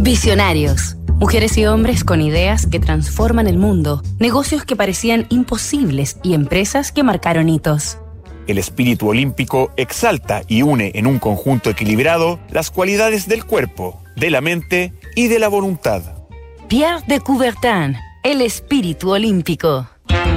Visionarios. Mujeres y hombres con ideas que transforman el mundo, negocios que parecían imposibles y empresas que marcaron hitos. El espíritu olímpico exalta y une en un conjunto equilibrado las cualidades del cuerpo, de la mente y de la voluntad. Pierre de Coubertin, el espíritu olímpico.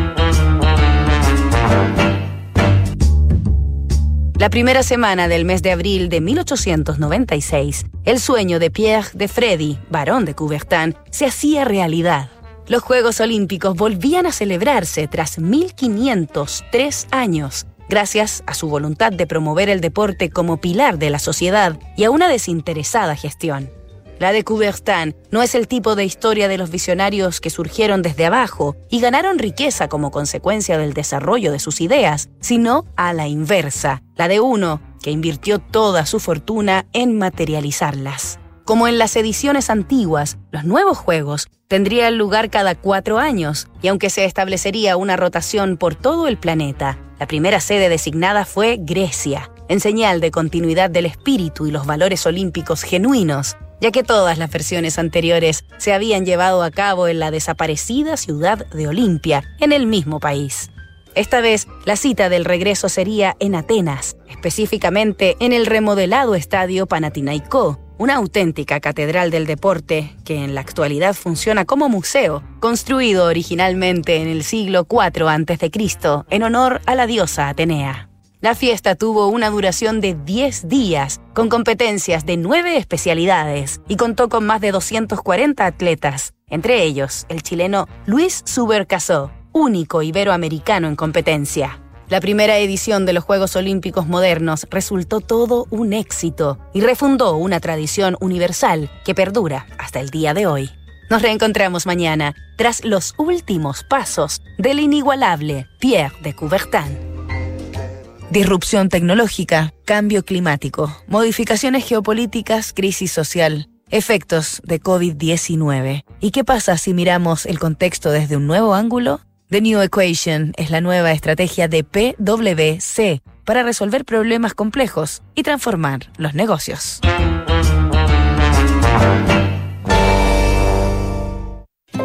La primera semana del mes de abril de 1896, el sueño de Pierre de Freddy, barón de Coubertin, se hacía realidad. Los Juegos Olímpicos volvían a celebrarse tras 1503 años, gracias a su voluntad de promover el deporte como pilar de la sociedad y a una desinteresada gestión. La de Coubertin no es el tipo de historia de los visionarios que surgieron desde abajo y ganaron riqueza como consecuencia del desarrollo de sus ideas, sino a la inversa, la de uno que invirtió toda su fortuna en materializarlas. Como en las ediciones antiguas, los nuevos Juegos tendrían lugar cada 4 años, y aunque se establecería una rotación por todo el planeta, la primera sede designada fue Grecia, en señal de continuidad del espíritu y los valores olímpicos genuinos, ya que todas las versiones anteriores se habían llevado a cabo en la desaparecida ciudad de Olimpia, en el mismo país. Esta vez, la cita del regreso sería en Atenas, específicamente en el remodelado estadio Panathinaikó, una auténtica catedral del deporte que en la actualidad funciona como museo, construido originalmente en el siglo IV a.C. en honor a la diosa Atenea. La fiesta tuvo una duración de 10 días, con competencias de 9 especialidades y contó con más de 240 atletas, entre ellos el chileno Luis Subercaseaux, único iberoamericano en competencia. La primera edición de los Juegos Olímpicos modernos resultó todo un éxito y refundó una tradición universal que perdura hasta el día de hoy. Nos reencontramos mañana tras los últimos pasos del inigualable Pierre de Coubertin. Disrupción tecnológica, cambio climático, modificaciones geopolíticas, crisis social, efectos de COVID-19. ¿Y qué pasa si miramos el contexto desde un nuevo ángulo? The New Equation es la nueva estrategia de PwC para resolver problemas complejos y transformar los negocios.